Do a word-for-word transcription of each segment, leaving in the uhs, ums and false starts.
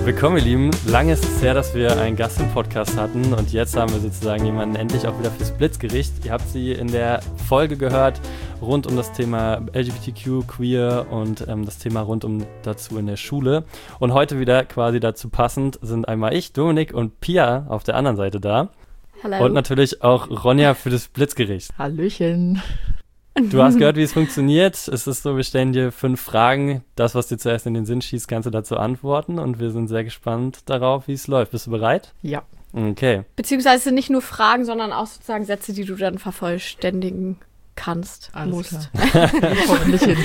Willkommen, ihr Lieben. Lange ist es her, dass wir einen Gast im Podcast hatten und jetzt haben wir sozusagen jemanden endlich auch wieder fürs Blitzgericht. Ihr habt sie in der Folge gehört rund um das Thema L G B T Q, Queer und ähm, das Thema rund um dazu in der Schule. Und heute wieder quasi dazu passend sind einmal ich, Dominik und Pia auf der anderen Seite da. Hallo. Und natürlich auch Ronja für das Blitzgericht. Hallöchen. Du hast gehört, wie es funktioniert. Es ist so, wir stellen dir fünf Fragen. Das, was dir zuerst in den Sinn schießt, kannst du dazu antworten. Und wir sind sehr gespannt darauf, wie es läuft. Bist du bereit? Ja. Okay. Beziehungsweise nicht nur Fragen, sondern auch sozusagen Sätze, die du dann vervollständigen kannst, Alles musst. Klar. Hoffentlich hin.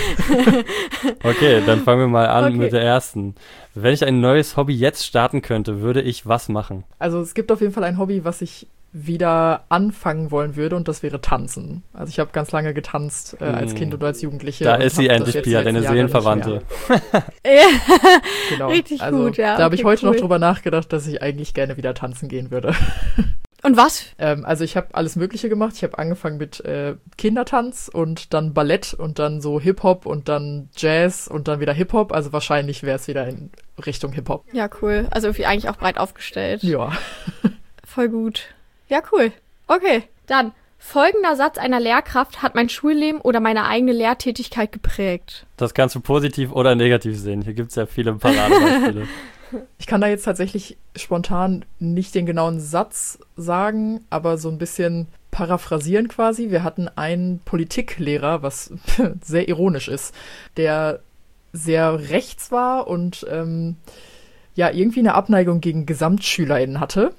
Okay, dann fangen wir mal an Okay. mit der ersten. Wenn ich ein neues Hobby jetzt starten könnte, würde ich was machen? Also es gibt auf jeden Fall ein Hobby, was ich wieder anfangen wollen würde, und das wäre Tanzen. Also ich habe ganz lange getanzt äh, als Mm. Kind und als Jugendliche. Da und ist sie hab das endlich, jetzt Pia, die deine letzten Jahre nicht Seelenverwandte. Ja, mehr. Genau. Richtig also, gut, ja. Da habe ich Okay, heute cool. noch drüber nachgedacht, dass ich eigentlich gerne wieder tanzen gehen würde. Und was? ähm, also ich habe alles Mögliche gemacht. Ich habe angefangen mit äh, Kindertanz und dann Ballett und dann so Hip-Hop und dann Jazz und dann wieder Hip-Hop. Also wahrscheinlich wäre es wieder in Richtung Hip-Hop. Ja, cool. Also irgendwie eigentlich auch breit aufgestellt. Ja. Voll gut. Ja, cool. Okay, dann. Folgender Satz einer Lehrkraft hat mein Schulleben oder meine eigene Lehrtätigkeit geprägt. Das kannst du positiv oder negativ sehen. Hier gibt es ja viele Paradebeispiele. Ich kann da jetzt tatsächlich spontan nicht den genauen Satz sagen, aber so ein bisschen paraphrasieren quasi. Wir hatten einen Politiklehrer, was sehr ironisch ist, der sehr rechts war und ähm, ja irgendwie eine Abneigung gegen GesamtschülerInnen hatte.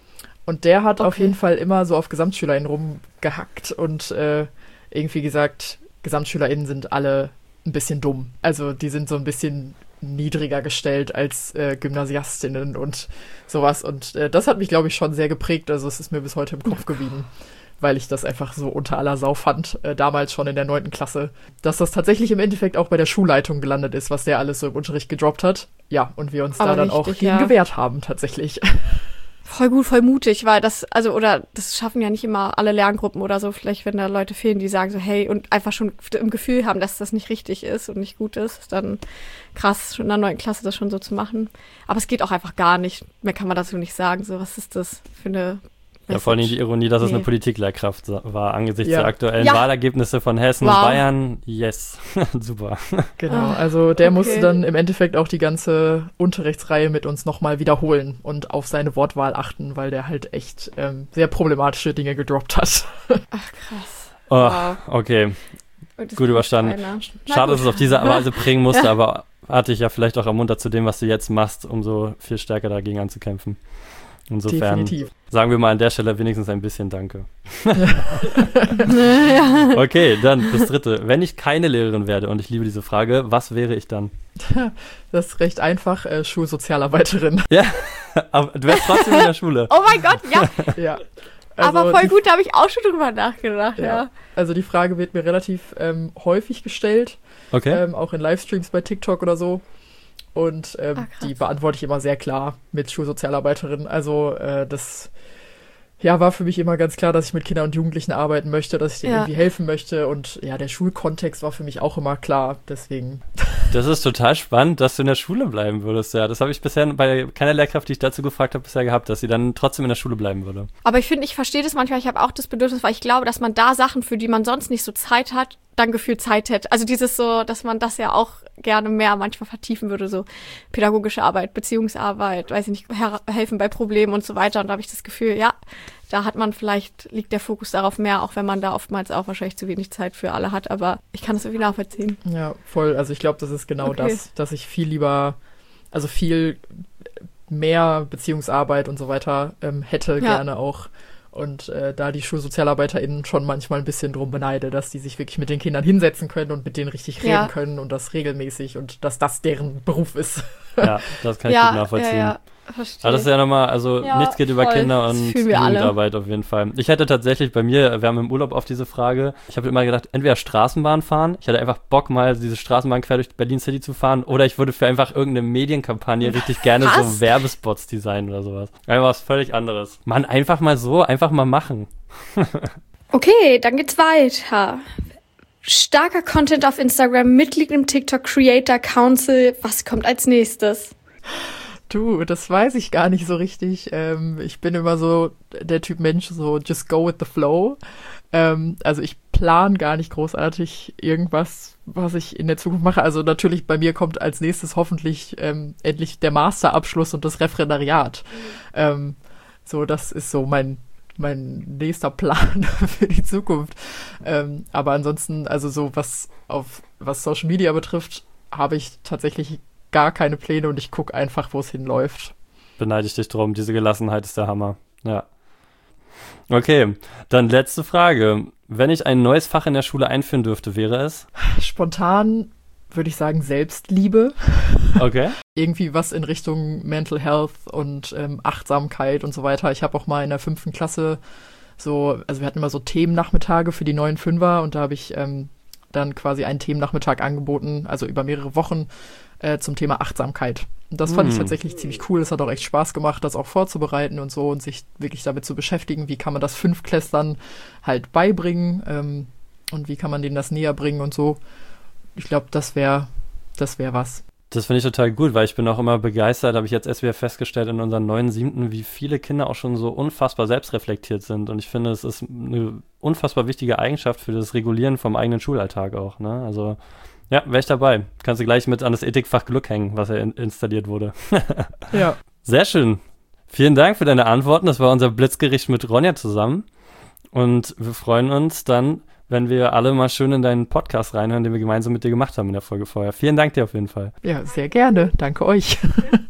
Und der hat Okay. auf jeden Fall immer so auf GesamtschülerInnen rumgehackt und äh, irgendwie gesagt, GesamtschülerInnen sind alle ein bisschen dumm. Also die sind so ein bisschen niedriger gestellt als äh, Gymnasiastinnen und sowas. Und äh, das hat mich, glaube ich, schon sehr geprägt. Also es ist mir bis heute im Kopf geblieben, weil ich das einfach so unter aller Sau fand, äh, damals schon in der neunten Klasse. Dass das tatsächlich im Endeffekt auch bei der Schulleitung gelandet ist, was der alles so im Unterricht gedroppt hat. Ja, und wir uns Aber da dann auch richtig, gegen ja. gewehrt haben, tatsächlich. Voll gut, voll mutig, weil das, also, oder das schaffen ja nicht immer alle Lerngruppen oder so. Vielleicht, wenn da Leute fehlen, die sagen so, hey, und einfach schon im Gefühl haben, dass das nicht richtig ist und nicht gut ist, dann krass, schon in der neunten Klasse das schon so zu machen. Aber es geht auch einfach gar nicht. Mehr kann man dazu nicht sagen. So, was ist das für eine Ja, vor allem die Ironie, dass es Nee. eine Politiklehrkraft sa- war, angesichts Ja. der aktuellen Ja. Wahlergebnisse von Hessen Wow. und Bayern. Yes, super. Genau, Ah, also der okay. musste dann im Endeffekt auch die ganze Unterrichtsreihe mit uns nochmal wiederholen und auf seine Wortwahl achten, weil der halt echt ähm, sehr problematische Dinge gedroppt hat. Ach, krass. Oh, Wow. okay, Und das gut ist überstanden. einer. Na Schade, dass gut. es auf diese Weise prägen musste, aber hat dich ja vielleicht auch ermuntert zu dem, was du jetzt machst, um so viel stärker dagegen anzukämpfen. Insofern Definitiv. sagen wir mal an der Stelle wenigstens ein bisschen Danke. Ja. Okay, dann das dritte. Wenn ich keine Lehrerin werde, und ich liebe diese Frage, was wäre ich dann? Das ist recht einfach, äh, Schulsozialarbeiterin. Ja, aber du wärst trotzdem in der Schule. Oh mein Gott, ja. Ja. Aber voll die, gut, da habe ich auch schon drüber nachgedacht, ja. Ja. Also die Frage wird mir relativ ähm, häufig gestellt, Okay. ähm, auch in Livestreams bei TikTok oder so. Und ähm, Ah, krass. die beantworte ich immer sehr klar mit Schulsozialarbeiterin. Also äh, das ja, war für mich immer ganz klar, dass ich mit Kindern und Jugendlichen arbeiten möchte, dass ich denen Ja. irgendwie helfen möchte. Und ja, der Schulkontext war für mich auch immer klar. Deswegen, Das ist total spannend, dass du in der Schule bleiben würdest, ja. Das habe ich bisher bei keiner Lehrkraft, die ich dazu gefragt habe, bisher gehabt, dass sie dann trotzdem in der Schule bleiben würde. Aber ich finde, ich verstehe das manchmal, ich habe auch das Bedürfnis, weil ich glaube, dass man da Sachen, für die man sonst nicht so Zeit hat, dann gefühlt Zeit hätte. Also dieses so, dass man das ja auch gerne mehr manchmal vertiefen würde, so pädagogische Arbeit, Beziehungsarbeit, weiß ich nicht, her- helfen bei Problemen und so weiter. Und da habe ich das Gefühl, ja, da hat man vielleicht, liegt der Fokus darauf mehr, auch wenn man da oftmals auch wahrscheinlich zu wenig Zeit für alle hat. Aber ich kann das irgendwie nachvollziehen. ja, voll. Also ich glaube, das ist genau Okay. das, dass ich viel lieber, also viel mehr Beziehungsarbeit und so weiter ähm, hätte Ja. gerne auch. Und äh, da die SchulsozialarbeiterInnen schon manchmal ein bisschen drum beneide, dass die sich wirklich mit den Kindern hinsetzen können und mit denen richtig reden Ja. können und das regelmäßig und dass das deren Beruf ist. Ja, das kann ich ja, gut nachvollziehen. ja, ja, verstehe. Aber das ist ja nochmal, also Ja, nichts geht über voll. Kinder Das und fühlen wir alle. Jugendarbeit auf jeden Fall. Ich hätte tatsächlich bei mir, wir haben im Urlaub auf diese Frage, ich habe immer gedacht, entweder Straßenbahn fahren, ich hatte einfach Bock mal diese Straßenbahn quer durch Berlin City zu fahren, oder ich würde für einfach irgendeine Medienkampagne richtig gerne Was? so Werbespots designen oder sowas. Einfach was völlig anderes. Mann, einfach mal so, einfach mal machen. Okay, dann geht's weiter. Starker Content auf Instagram, Mitglied im TikTok Creator Council. Was kommt als nächstes? Du, das weiß ich gar nicht so richtig. Ähm, ich bin immer so der Typ Mensch, so just go with the flow. Ähm, also ich plane gar nicht großartig irgendwas, was ich in der Zukunft mache. Also natürlich bei mir kommt als nächstes hoffentlich ähm, endlich der Masterabschluss und das Referendariat. Mhm. Ähm, so, das ist so mein mein nächster Plan für die Zukunft. Ähm, aber ansonsten, also so was auf was Social Media betrifft, habe ich tatsächlich gar keine Pläne und ich gucke einfach, wo es hinläuft. Beneide ich dich drum, diese Gelassenheit ist der Hammer. Ja. Okay, dann letzte Frage. Wenn ich ein neues Fach in der Schule einführen dürfte, wäre es? Spontan würde ich sagen Selbstliebe. Okay. Irgendwie was in Richtung Mental Health und ähm, Achtsamkeit und so weiter. Ich habe auch mal in der fünften Klasse so, also wir hatten immer so Themennachmittage für die neuen Fünfer und da habe ich ähm, dann quasi einen Themennachmittag angeboten, also über mehrere Wochen äh, zum Thema Achtsamkeit. Und das fand mm. ich tatsächlich ziemlich cool. Es hat auch echt Spaß gemacht, das auch vorzubereiten und so und sich wirklich damit zu beschäftigen, wie kann man das Fünftklässlern halt beibringen ähm, und wie kann man denen das näher bringen und so. Ich glaube, das wäre das wäre was. Das finde ich total gut, weil ich bin auch immer begeistert, habe ich jetzt erst wieder festgestellt in unseren neuen Siebten, wie viele Kinder auch schon so unfassbar selbstreflektiert sind. Und ich finde, es ist eine unfassbar wichtige Eigenschaft für das Regulieren vom eigenen Schulalltag auch. Ne? Also ja, wäre ich dabei. Kannst du gleich mit an das Ethikfach Glück hängen, was ja in- installiert wurde. Ja. Sehr schön. Vielen Dank für deine Antworten. Das war unser Blitzgericht mit Ronja zusammen. Und wir freuen uns dann, wenn wir alle mal schön in deinen Podcast reinhören, den wir gemeinsam mit dir gemacht haben in der Folge vorher. Vielen Dank dir auf jeden Fall. Ja, sehr gerne. Danke euch.